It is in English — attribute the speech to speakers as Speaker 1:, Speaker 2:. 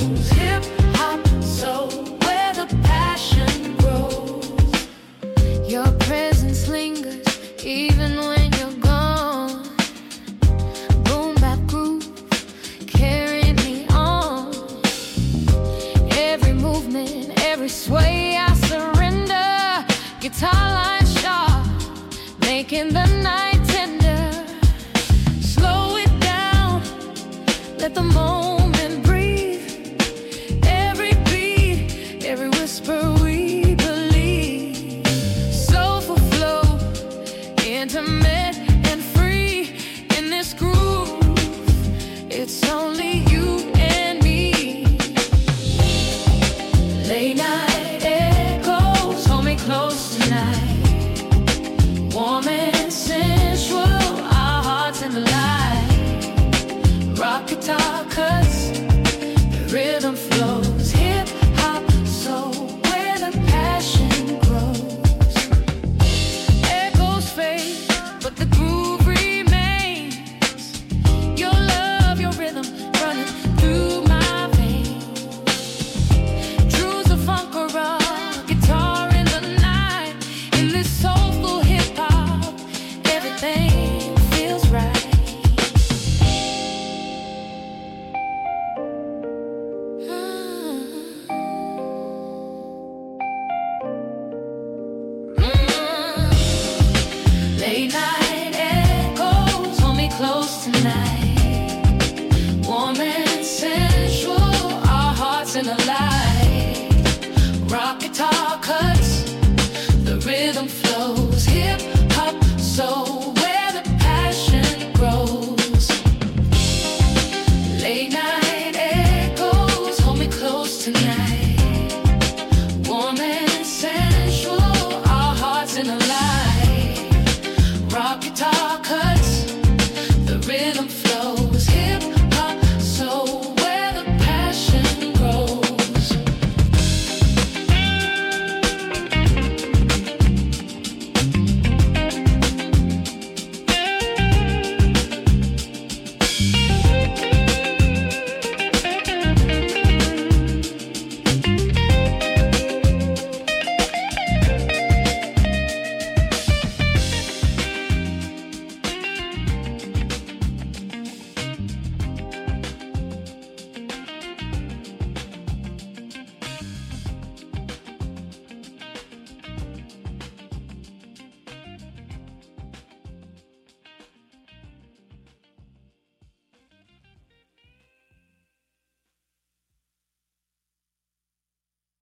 Speaker 1: flows. Hip hop, soul, where the passion grows. Your presence lingers even when you're gone. Boom bap groove, carry me on. Every movement, every sway, I surrender. Guitar line sharp, making the night tender. Slow it down, let the moment breathe. Every beat, every whisper we believe. Soulful flow, intimate and free. In this groove, it's only you and me. Late night echoes, hold me close tonight. Warm and sensual, our hearts in the light. Rock guitar cuts, the rhythm flows. Hip hop, soul, where the passion grows. Echoes fade, but the groove remains. Your love, your rhythm, running through my veins. Truths of funk or rock, guitar in the night. In this soulful hip hop, everything feels right. Late night echoes, hold me close tonight. Warm and sensual, our hearts in the light. Rock guitar